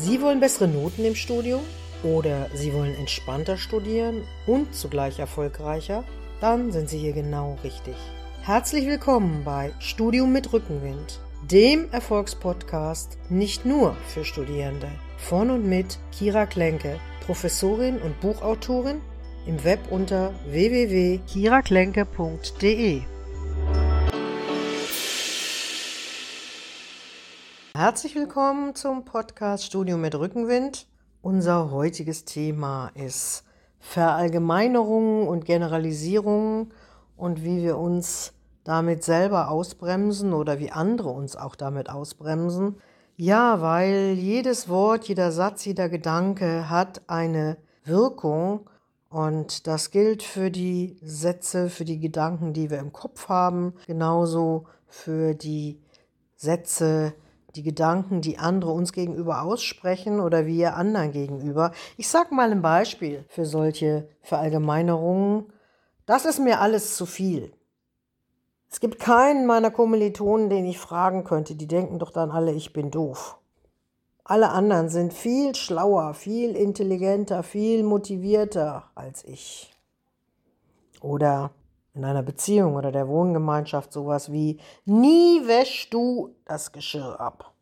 Sie wollen bessere Noten im Studium oder Sie wollen entspannter studieren und zugleich erfolgreicher? Dann sind Sie hier genau richtig. Herzlich willkommen bei Studium mit Rückenwind, dem Erfolgspodcast nicht nur für Studierende. Von und mit Kira Klenke, Professorin und Buchautorin, im Web unter www.kiraklenke.de. Herzlich willkommen zum Podcast Studium mit Rückenwind. Unser heutiges Thema ist Verallgemeinerungen und Generalisierungen und wie wir uns damit selber ausbremsen oder wie andere uns auch damit ausbremsen. Ja, weil jedes Wort, jeder Satz, jeder Gedanke hat eine Wirkung und das gilt für die Sätze, für die Gedanken, die wir im Kopf haben, genauso für die Sätze, die Gedanken, die andere uns gegenüber aussprechen oder wir anderen gegenüber. Ich sage mal ein Beispiel für solche Verallgemeinerungen. Das ist mir alles zu viel. Es gibt keinen meiner Kommilitonen, den ich fragen könnte. Die denken doch dann alle, ich bin doof. Alle anderen sind viel schlauer, viel intelligenter, viel motivierter als ich. Oder in einer Beziehung oder der Wohngemeinschaft sowas wie, nie wäschst du das Geschirr ab.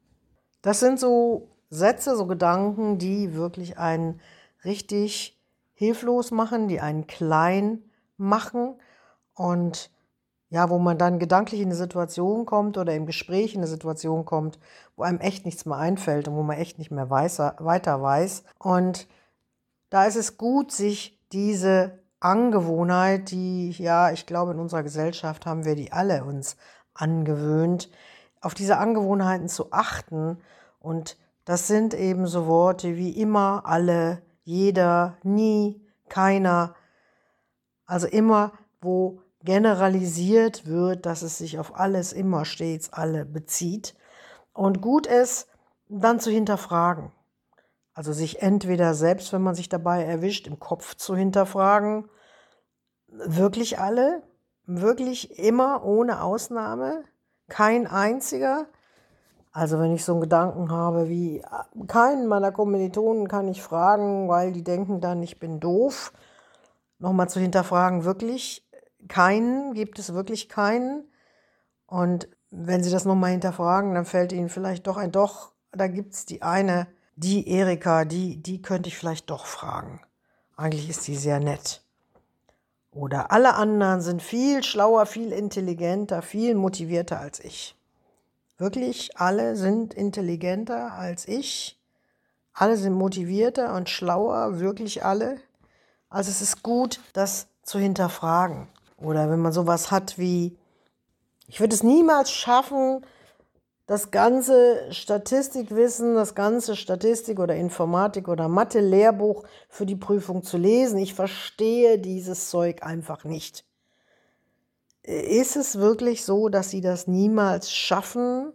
Das sind so Sätze, so Gedanken, die wirklich einen richtig hilflos machen, die einen klein machen und ja, wo man dann gedanklich in eine Situation kommt oder im Gespräch in eine Situation kommt, wo einem echt nichts mehr einfällt und wo man echt nicht mehr weiter weiß. Und da ist es gut, sich diese Angewohnheit, die, ja, ich glaube, in unserer Gesellschaft haben wir die alle uns angewöhnt, auf diese Angewohnheiten zu achten. Und das sind eben so Worte wie immer, alle, jeder, nie, keiner. Also immer, wo generalisiert wird, dass es sich auf alles, immer, stets, alle bezieht. Und gut ist, dann zu hinterfragen. Also sich entweder selbst, wenn man sich dabei erwischt, im Kopf zu hinterfragen, wirklich alle, wirklich immer, ohne Ausnahme, kein einziger. Also wenn ich so einen Gedanken habe wie, keinen meiner Kommilitonen kann ich fragen, weil die denken dann, ich bin doof. Nochmal zu hinterfragen, wirklich keinen, gibt es wirklich keinen? Und wenn Sie das nochmal hinterfragen, dann fällt Ihnen vielleicht doch ein, doch, da gibt es die eine, die Erika, die könnte ich vielleicht doch fragen. Eigentlich ist sie sehr nett. Oder alle anderen sind viel schlauer, viel intelligenter, viel motivierter als ich. Wirklich, alle sind intelligenter als ich. Alle sind motivierter und schlauer, wirklich alle. Also es ist gut, das zu hinterfragen. Oder wenn man sowas hat wie, ich würde es niemals schaffen, das ganze Statistikwissen, das ganze Statistik- oder Informatik- oder Mathe-Lehrbuch für die Prüfung zu lesen. Ich verstehe dieses Zeug einfach nicht. Ist es wirklich so, dass Sie das niemals schaffen?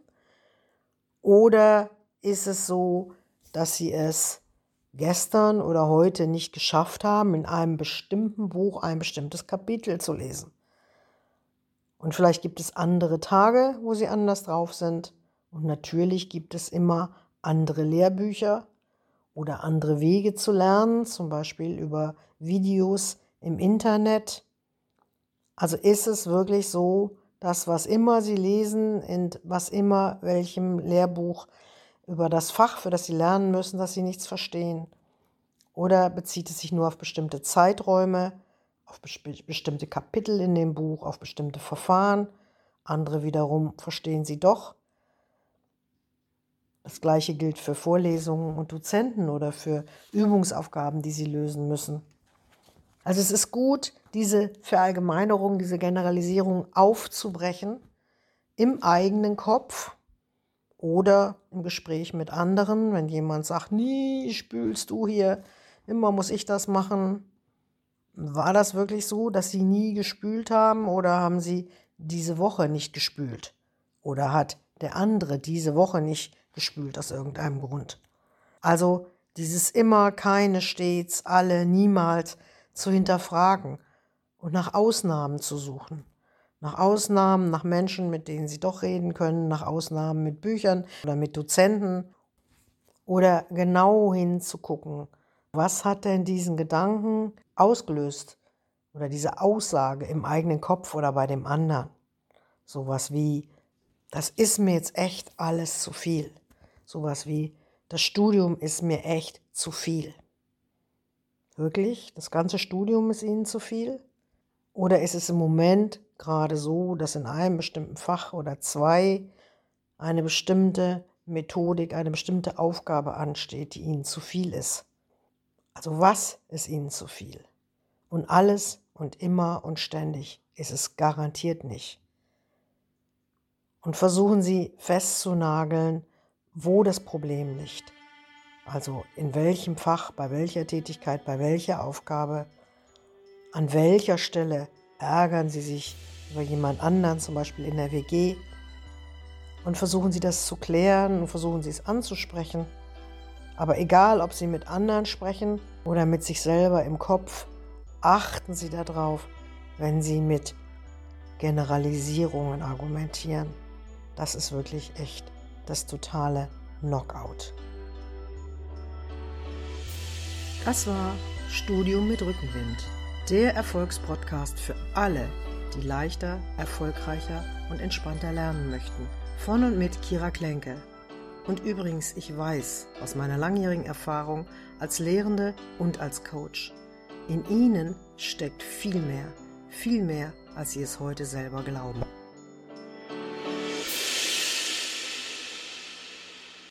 Oder ist es so, dass Sie es gestern oder heute nicht geschafft haben, in einem bestimmten Buch ein bestimmtes Kapitel zu lesen? Und vielleicht gibt es andere Tage, wo Sie anders drauf sind. Und natürlich gibt es immer andere Lehrbücher oder andere Wege zu lernen, zum Beispiel über Videos im Internet. Also ist es wirklich so, dass was immer Sie lesen, in was immer welchem Lehrbuch über das Fach, für das Sie lernen müssen, dass Sie nichts verstehen? Oder bezieht es sich nur auf bestimmte Zeiträume, auf bestimmte Kapitel in dem Buch, auf bestimmte Verfahren? Andere wiederum verstehen Sie doch. Das Gleiche gilt für Vorlesungen und Dozenten oder für Übungsaufgaben, die Sie lösen müssen. Also es ist gut, diese Verallgemeinerung, diese Generalisierung aufzubrechen im eigenen Kopf oder im Gespräch mit anderen, wenn jemand sagt, nie spülst du hier, immer muss ich das machen. War das wirklich so, dass Sie nie gespült haben oder haben Sie diese Woche nicht gespült? Oder hat der andere diese Woche nicht gespült aus irgendeinem Grund? Also dieses immer, keine, stets, alle, niemals zu hinterfragen und nach Ausnahmen zu suchen. Nach Ausnahmen, nach Menschen, mit denen Sie doch reden können, nach Ausnahmen mit Büchern oder mit Dozenten Oder genau hinzugucken, was hat denn diesen Gedanken ausgelöst oder diese Aussage im eigenen Kopf oder bei dem anderen. Sowas wie, das ist mir jetzt echt alles zu viel. Sowas wie, das Studium ist mir echt zu viel. Wirklich? Das ganze Studium ist Ihnen zu viel? Oder ist es im Moment gerade so, dass in einem bestimmten Fach oder zwei eine bestimmte Methodik, eine bestimmte Aufgabe ansteht, die Ihnen zu viel ist? Also was ist Ihnen zu viel? Und alles und immer und ständig ist es garantiert nicht. Und versuchen Sie festzunageln, wo das Problem liegt. Also in welchem Fach, bei welcher Tätigkeit, bei welcher Aufgabe, an welcher Stelle ärgern Sie sich über jemand anderen, zum Beispiel in der WG. Und versuchen Sie das zu klären und versuchen Sie es anzusprechen. Aber egal, ob Sie mit anderen sprechen oder mit sich selber im Kopf, achten Sie darauf, wenn Sie mit Generalisierungen argumentieren. Das ist wirklich echt das totale Knockout. Das war Studium mit Rückenwind, der Erfolgspodcast für alle, die leichter, erfolgreicher und entspannter lernen möchten. Von und mit Kira Klenke. Und übrigens, ich weiß aus meiner langjährigen Erfahrung als Lehrende und als Coach, in Ihnen steckt viel mehr, als Sie es heute selber glauben.